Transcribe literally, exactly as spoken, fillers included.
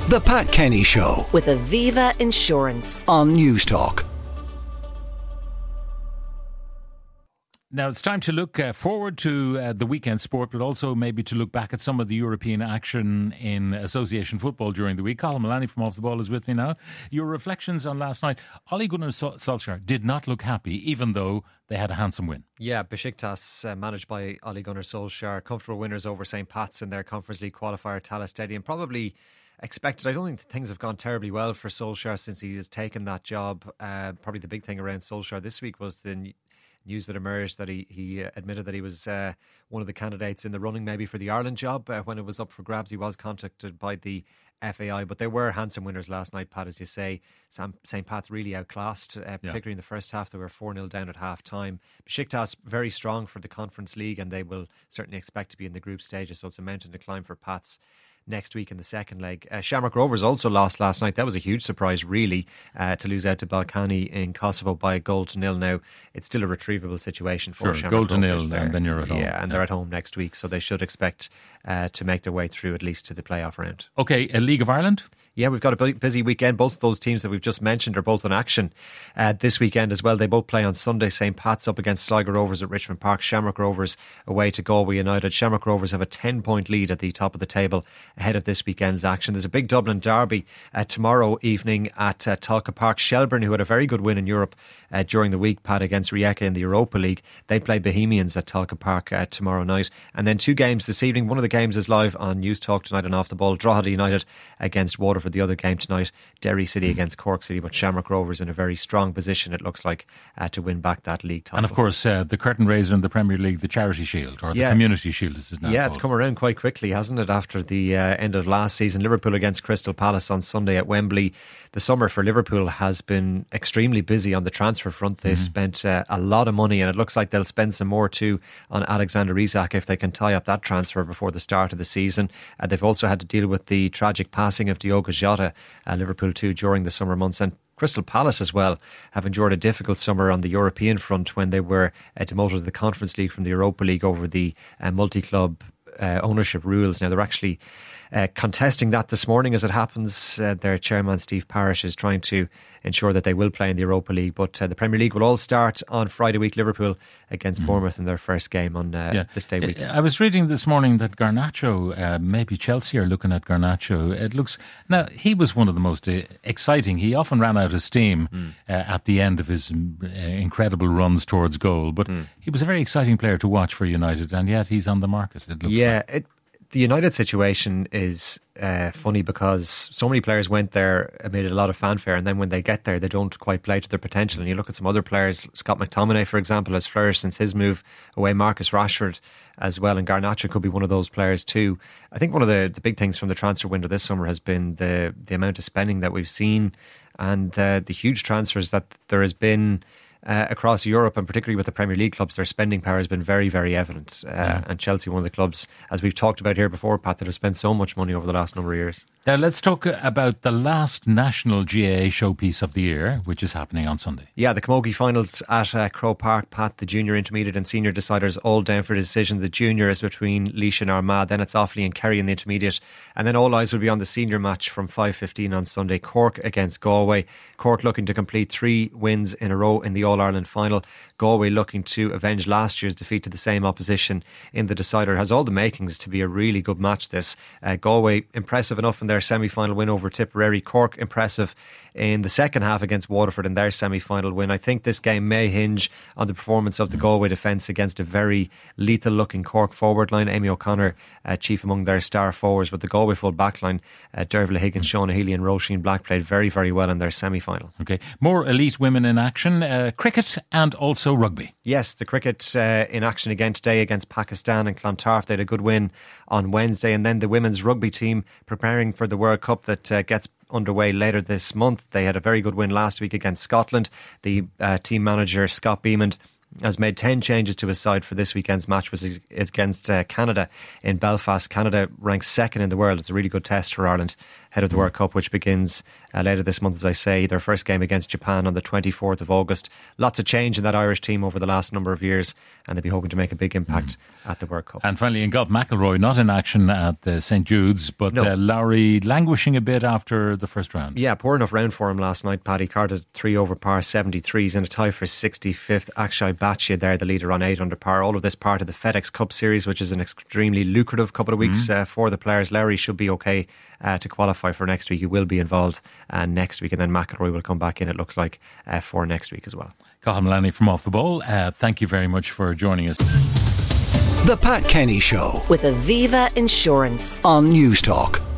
The Pat Kenny Show with Aviva Insurance on Newstalk. Now it's time to look uh, forward to uh, the weekend sport, but also maybe to look back at some of the European action in association football during the week. Colin Mullaney from Off the Ball is with me now. Your reflections on last night. Ole Gunnar Solskjaer did not look happy, even though they had a handsome win. Yeah, Besiktas, uh, managed by Ole Gunnar Solskjaer, comfortable winners over Saint Pat's in their Conference League qualifier at Tallaght Stadium. Probably expected. I don't think things have gone terribly well for Solskjaer since he has taken that job. Uh, probably the big thing around Solskjaer this week was the news that emerged that he, he uh, admitted that he was uh, one of the candidates in the running maybe for the Ireland job. Uh, when it was up for grabs, he was contacted by the F A I, but they were handsome winners last night, Pat, as you say. Saint Pat's really outclassed, uh, particularly yeah. in the first half. They were four nil down at half time. Besiktas very strong for the Conference League, and they will certainly expect to be in the group stages, so it's a mountain to climb for Pats next week in the second leg. Uh, Shamrock Rovers also lost last night. That was a huge surprise, really, uh, to lose out to Balkany in Kosovo by a goal to nil. Now, it's still a retrievable situation for sure, Shamrock goal to Rovers. nil, and then you're at home. Yeah, and yeah. they're at home next week, so they should expect uh, to make their way through at least to the playoff round. OK, a League of Ireland? Yeah, we've got a busy weekend. Both of those teams that we've just mentioned are both in action uh, this weekend as well. They both play on Sunday. Saint Pat's up against Sligo Rovers at Richmond Park. Shamrock Rovers away to Galway United. Shamrock Rovers have a ten point lead at the top of the table ahead of this weekend's action. There's a big Dublin derby uh, tomorrow evening at uh, Talca Park. Shelburne, who had a very good win in Europe uh, during the week, Pat, against Rijeka in the Europa League. They play Bohemians at Talca Park uh, tomorrow night. And then two games this evening. One of the games is live on News Talk tonight and Off the Ball. Drogheda United against Waterford. The other game tonight, Derry City against Cork City, but Shamrock Rovers in a very strong position, it looks like, uh, to win back that league title. And of course, uh, the curtain raiser in the Premier League, the Charity Shield, or the yeah. Community Shield, as it's now Yeah, called. It's come around quite quickly, hasn't it, after the uh, end of last season. Liverpool against Crystal Palace on Sunday at Wembley. The summer for Liverpool has been extremely busy on the transfer front. They've mm-hmm. spent uh, a lot of money, and it looks like they'll spend some more too on Alexander Isak if they can tie up that transfer before the start of the season. Uh, they've also had to deal with the tragic passing of Diogo Jota, uh, Liverpool too, during the summer months. And Crystal Palace as well have endured a difficult summer on the European front when they were uh, demoted to the Conference League from the Europa League over the uh, multi-club uh, ownership rules. Now they're actually uh, contesting that this morning as it happens. Uh, their chairman Steve Parish is trying to ensure that they will play in the Europa League, but uh, the Premier League will all start on Friday week. Liverpool against mm. Bournemouth in their first game on uh, yeah. this day week. I was reading this morning that Garnacho, uh, maybe Chelsea are looking at Garnacho. It looks, now he was one of the most uh, exciting. He often ran out of steam mm. uh, at the end of his uh, incredible runs towards goal, but mm. he was a very exciting player to watch for United, and yet he's on the market, it looks yeah, like. it The United situation is uh, funny because so many players went there amid a lot of fanfare, and then when they get there they don't quite play to their potential. And you look at some other players, Scott McTominay for example has flourished since his move away, Marcus Rashford as well, and Garnacho could be one of those players too. I think one of the, the big things from the transfer window this summer has been the, the amount of spending that we've seen, and uh, the huge transfers that there has been Uh, across Europe, and particularly with the Premier League clubs. Their spending power has been very, very evident. Uh, yeah. And Chelsea, one of the clubs, as we've talked about here before, Pat, that have spent so much money over the last number of years. Now let's talk about the last national G A A showpiece of the year, which is happening on Sunday. Yeah, the Camogie finals at uh, Croke Park, Pat. The junior, intermediate and senior deciders all down for a decision. The junior is between Laois and Armagh, then it's Offaly and Kerry in the intermediate, and then all eyes will be on the senior match from five fifteen on Sunday, Cork against Galway. Cork looking to complete three wins in a row in the All-Ireland final. Galway looking to avenge last year's defeat to the same opposition in the decider. It has all the makings to be a really good match, this. Uh, Galway impressive enough in their semi-final win over Tipperary. Cork impressive in the second half against Waterford in their semi-final win. I think this game may hinge on the performance of the Galway defence against a very lethal looking Cork forward line. Amy O'Connor uh, chief among their star forwards, but the Galway full back line, uh, Dervla Higgins, Shauna Healy and Roisin Black played very, very well in their semi-final. Okay, more elite women in action, uh, cricket and also rugby. Yes, the cricket uh, in action again today against Pakistan and Clontarf. They had a good win on Wednesday, and then the women's rugby team preparing for the World Cup that uh, gets underway later this month. They had a very good win last week against Scotland. The uh, team manager Scott Beamond has made ten changes to his side for this weekend's match, which is against uh, Canada in Belfast. Canada ranks second in the world. It's a really good test for Ireland ahead of the World Cup, which begins uh, later this month, as I say. Their first game against Japan on the twenty-fourth of August. Lots of change in that Irish team over the last number of years, and they'll be hoping to make a big impact mm. at the World Cup. And finally, in golf, McIlroy not in action at uh, Saint Jude's, but no. uh, Lowry languishing a bit after the first round. Yeah, poor enough round for him last night. Paddy carded three over par seventy-three. He's in a tie for sixty-fifth. Akshay Bhatia there, the leader, on eight under par. All of this part of the FedEx Cup Series, which is an extremely lucrative couple of weeks mm. uh, for the players. Lowry should be okay uh, to qualify for next week. He will be involved uh, next week, and then McIlroy will come back in, it looks like, uh, for next week as well. Cathal Mullany from Off the Ball, uh, thank you very much for joining us. The Pat Kenny Show with Aviva Insurance on News Talk.